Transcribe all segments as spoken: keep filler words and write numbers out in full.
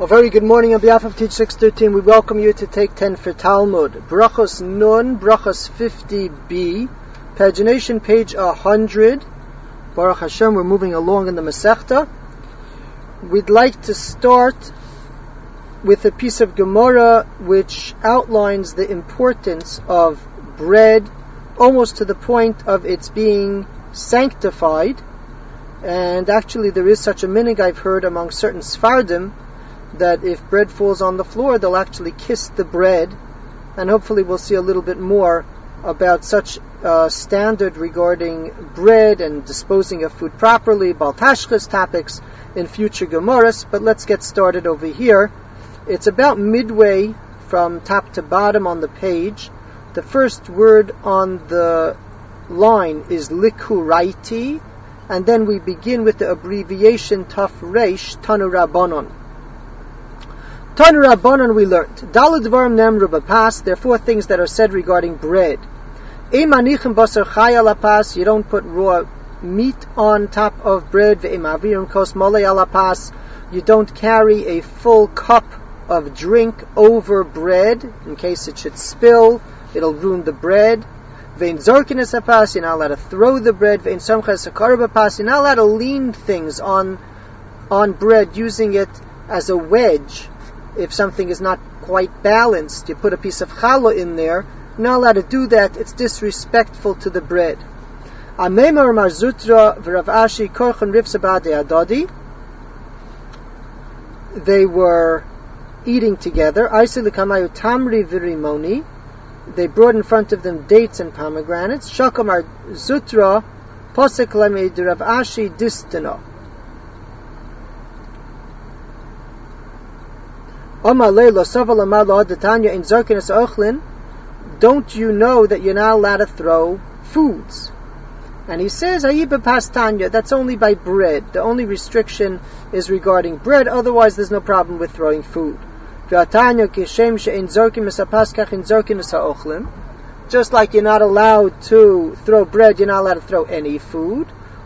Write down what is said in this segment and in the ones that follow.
A very good morning on behalf of Teach six thirteen. We welcome you to Take ten for Talmud. Brachos Nun, Brachos fifty b, pagination page one hundred. Baruch Hashem, we're moving along in the Masechta. We'd like to start with a piece of Gemara which outlines the importance of bread, almost to the point of its being sanctified. And actually there is such a minig I've heard among certain Sfardim, that if bread falls on the floor, they'll actually kiss the bread, and hopefully we'll see a little bit more about such uh, standard regarding bread and disposing of food properly, Bal Tashchis topics in future Gemaras. But let's get started over here. It's about midway from top to bottom on the page. The first word on the line is Likuraiti, and then we begin with the abbreviation Taf Reish, Tanu Rabbanon. Tanu Rabbanon we learned. Daled Dvarim Nemru B'pas. There are four things that are said regarding bread. Ei manichem basar chay ala pas. You don't put raw meat on top of bread. Ve'im avirim kos molei ala pas. You don't carry a full cup of drink over bread in case it should spill. It'll ruin the bread. Ve'in zorkin es hapas. You're not allowed to throw the bread. Ve'in somcha es hakar b'pas. You're not allowed to lean things on on bread, using it as a wedge. If something is not quite balanced, you put a piece of challah in there. You're not allowed to do that. It's disrespectful to the bread. Amemar Marzutra v'Rav Ashi korchen rifsa b'adei adadi. They were eating together. Aisei l'kamayu tamri v'rimoni. They brought in front of them dates and pomegranates. Shakam Marzutra posek lemei Rav Ashi distino. Don't you know that you're not allowed to throw foods? And he says, that's only by bread. The only restriction is regarding bread, otherwise there's no problem with throwing food. Just like you're not allowed to throw bread, you're not allowed to throw any food.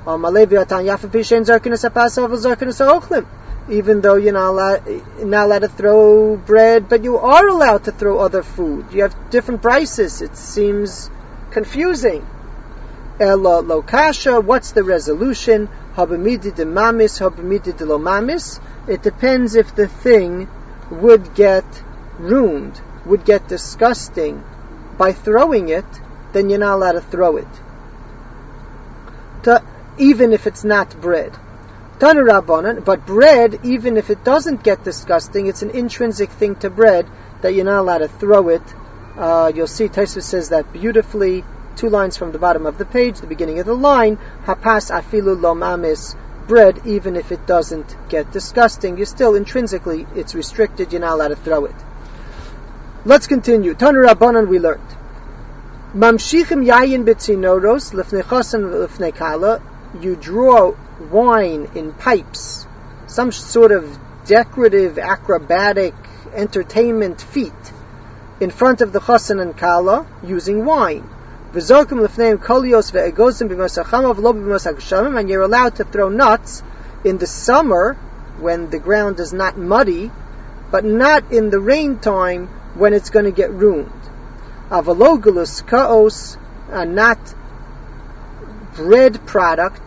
Even though you're not allowed, not allowed to throw bread, but you are allowed to throw other food. You have different prices. It seems confusing. Ela lo kasha, what's the resolution? Habamidi de mamis, habamidi de lo mamis. It depends if the thing would get ruined, would get disgusting by throwing it, then you're not allowed to throw it. To, even if it's not bread. Tanu Rabbanan, but bread, even if it doesn't get disgusting, it's an intrinsic thing to bread that you're not allowed to throw it. Uh, you'll see Tosfos says that beautifully, two lines from the bottom of the page, the beginning of the line, Hapas afilu lo mamis, bread, even if it doesn't get disgusting, you're still intrinsically, it's restricted, you're not allowed to throw it. Let's continue. Tanu Rabbanan we learned. Mamshichim yayin betzinoros, lifnei chosan lifnei kala, you draw wine in pipes, some sort of decorative, acrobatic entertainment feat in front of the chosan and kala using wine. And you're allowed to throw nuts in the summer when the ground is not muddy, but not in the rain time when it's going to get ruined. Avalogulus kaos, and not bread product,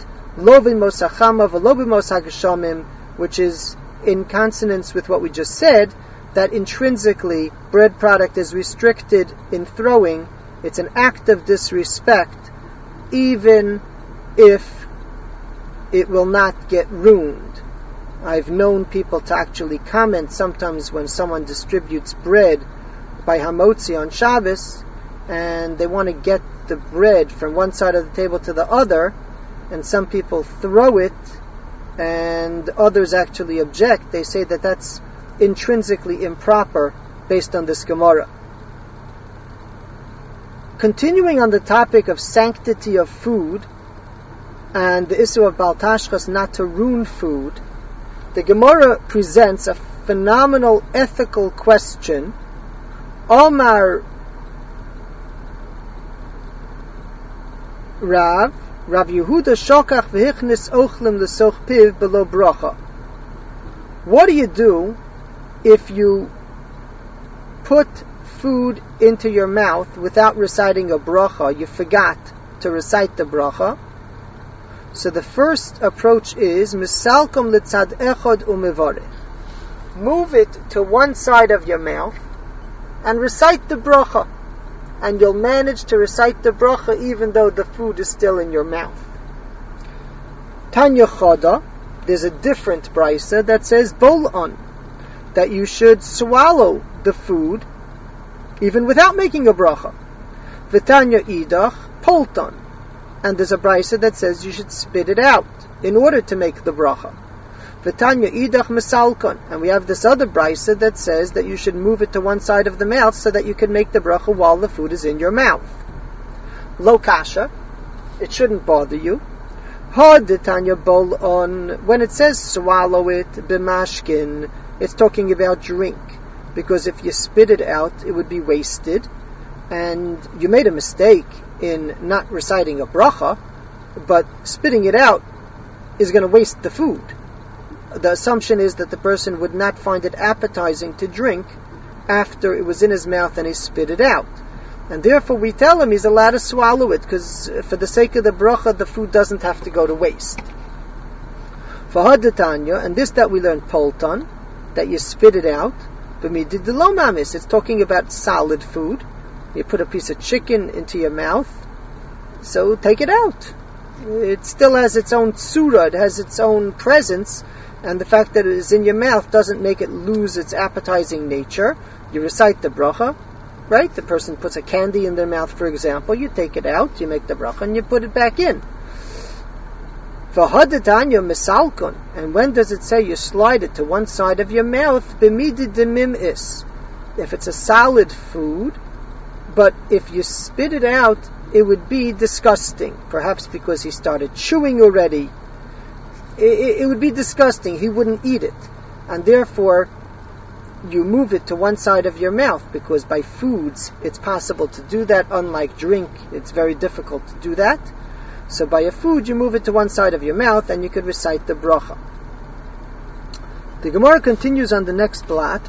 which is in consonance with what we just said, that intrinsically bread product is restricted in throwing. It's an act of disrespect, even if it will not get ruined. I've known people to actually comment sometimes when someone distributes bread by Hamotzi on Shabbos, and they want to get the bread from one side of the table to the other, and some people throw it, and others actually object. They say that that's intrinsically improper based on this Gemara. Continuing on the topic of sanctity of food, and the issue of Bal Tashchis, not to ruin food, the Gemara presents a phenomenal ethical question. Omar Rav, Rav Yehuda Shokach v'hichnis ochlim l'soch piv below bracha. What do you do if you put food into your mouth without reciting a bracha, you forgot to recite the bracha, so the first approach is misalkom litzad echad umevarech. Move it to one side of your mouth and recite the bracha, and you'll manage to recite the bracha even though the food is still in your mouth. Tanya Chada, there's a different brisa that says bol'an, that you should swallow the food even without making a bracha. V'tanya idach poltan, and there's a brisa that says you should spit it out in order to make the bracha. V'tanya idach misalkon, and we have this other brisa that says that you should move it to one side of the mouth so that you can make the bracha while the food is in your mouth. Lo kasha, it shouldn't bother you. Ha detanya bol on, when it says swallow it b'mashkin, it's talking about drink, because if you spit it out, it would be wasted, and you made a mistake in not reciting a bracha, but spitting it out is going to waste the food. The assumption is that the person would not find it appetizing to drink after it was in his mouth and he spit it out. And therefore we tell him he's allowed to swallow it, because for the sake of the bracha, the food doesn't have to go to waste. For Hadatanya, and this that we learned poltan, that you spit it out, it's talking about solid food. You put a piece of chicken into your mouth, so take it out. It still has its own tsura, it has its own presence, and the fact that it is in your mouth doesn't make it lose its appetizing nature. You recite the bracha, right? The person puts a candy in their mouth, for example, you take it out, you make the bracha, and you put it back in. V'hadetanya misalkon, and when does it say you slide it to one side of your mouth? B'midi demim is, if it's a solid food, but if you spit it out, it would be disgusting. Perhaps because he started chewing already, it, it, it would be disgusting. He wouldn't eat it, and therefore you move it to one side of your mouth, because by foods it's possible to do that. Unlike drink, it's very difficult to do that. So by a food, you move it to one side of your mouth, and you could recite the bracha. The Gemara continues on the next blot.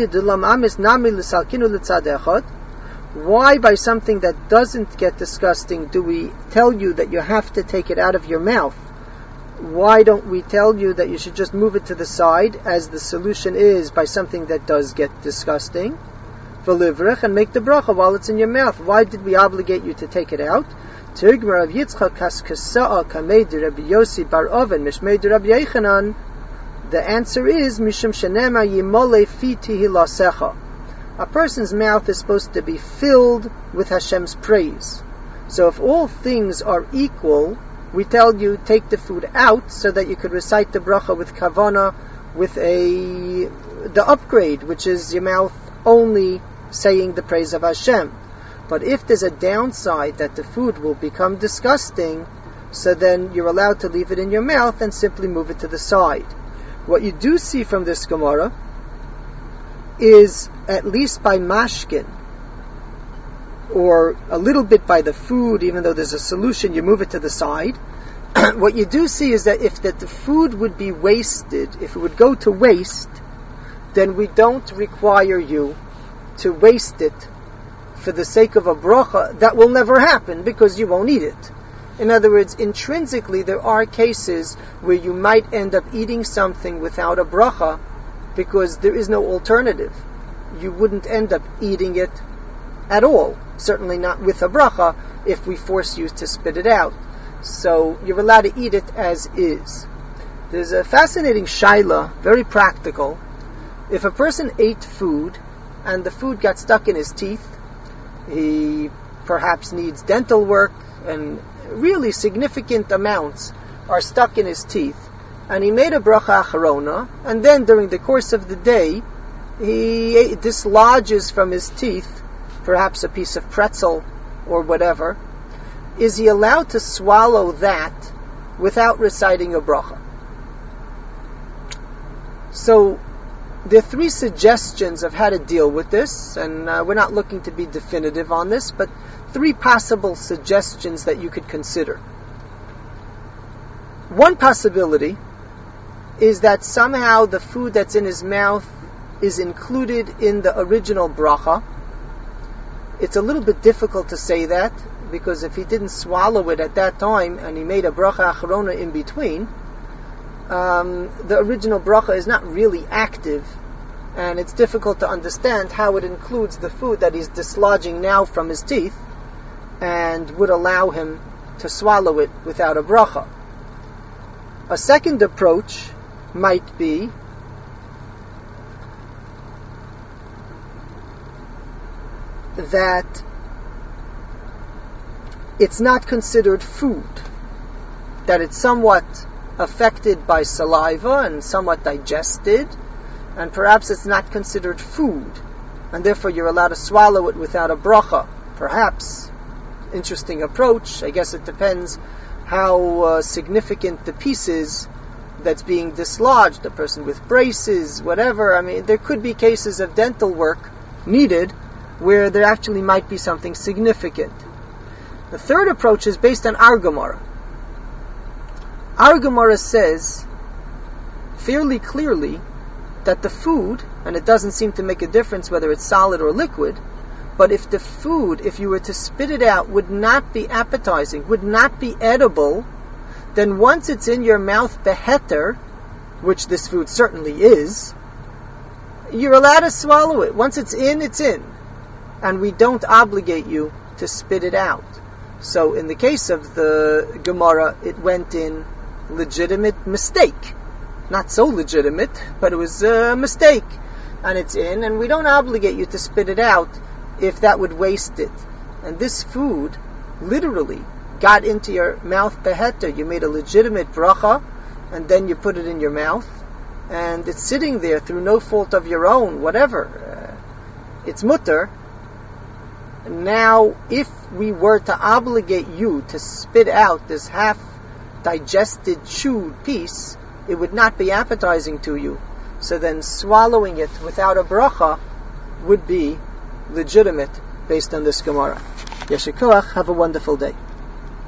Why by something that doesn't get disgusting do we tell you that you have to take it out of your mouth? Why don't we tell you that you should just move it to the side, as the solution is by something that does get disgusting? V'livrech, and make the bracha while it's in your mouth. Why did we obligate you to take it out? Tirgmar of Yitzchak Kaskasa'a Kamei de Rabbi Yossi Bar Oven Mishmei de Rabbi Yechanan. The answer is Mishum Shenema Yimole Fiti Hilasecha. A person's mouth is supposed to be filled with Hashem's praise. So if all things are equal, we tell you take the food out so that you could recite the bracha with kavana, with a the upgrade, which is your mouth only saying the praise of Hashem. But if there's a downside that the food will become disgusting, so then you're allowed to leave it in your mouth and simply move it to the side. What you do see from this Gemara is, at least by mashkin, or a little bit by the food, even though there's a solution, you move it to the side. What you do see is that if that the food would be wasted, if it would go to waste, then we don't require you to waste it for the sake of a bracha. That will never happen, because you won't eat it. In other words, intrinsically there are cases where you might end up eating something without a bracha, because there is no alternative. You wouldn't end up eating it at all, certainly not with a bracha, if we force you to spit it out. So you're allowed to eat it as is. There's a fascinating shaila, very practical. If a person ate food and the food got stuck in his teeth, he perhaps needs dental work, and really significant amounts are stuck in his teeth, and he made a bracha acharona, and then during the course of the day he dislodges from his teeth perhaps a piece of pretzel or whatever. Is he allowed to swallow that without reciting a bracha? So there are three suggestions of how to deal with this, and uh, we're not looking to be definitive on this, but three possible suggestions that you could consider. One possibility is that somehow the food that's in his mouth is included in the original bracha. It's a little bit difficult to say that, because if he didn't swallow it at that time and he made a bracha acharona in between, um, the original bracha is not really active, and it's difficult to understand how it includes the food that he's dislodging now from his teeth and would allow him to swallow it without a bracha. A second approach might be that it's not considered food, that it's somewhat affected by saliva and somewhat digested, and perhaps it's not considered food, and therefore you're allowed to swallow it without a bracha. Perhaps. Interesting approach. I guess it depends how uh, significant the piece is that's being dislodged, a person with braces, whatever. I mean, there could be cases of dental work needed where there actually might be something significant. The third approach is based on our Gemara. Our Gemara says fairly clearly that the food, and it doesn't seem to make a difference whether it's solid or liquid, but if the food, if you were to spit it out, would not be appetizing, would not be edible, then once it's in your mouth beheter, which this food certainly is, you're allowed to swallow it. Once it's in, it's in. And we don't obligate you to spit it out. So in the case of the Gemara, it went in legitimate mistake. Not so legitimate, but it was a mistake. And it's in, and we don't obligate you to spit it out if that would waste it. And this food literally got into your mouth beheter. You made a legitimate bracha, and then you put it in your mouth, and it's sitting there through no fault of your own, whatever. Uh, it's mutter. Now, if we were to obligate you to spit out this half-digested, chewed piece, it would not be appetizing to you. So then swallowing it without a bracha would be legitimate based on this Gemara. Yeshikoach, have a wonderful day.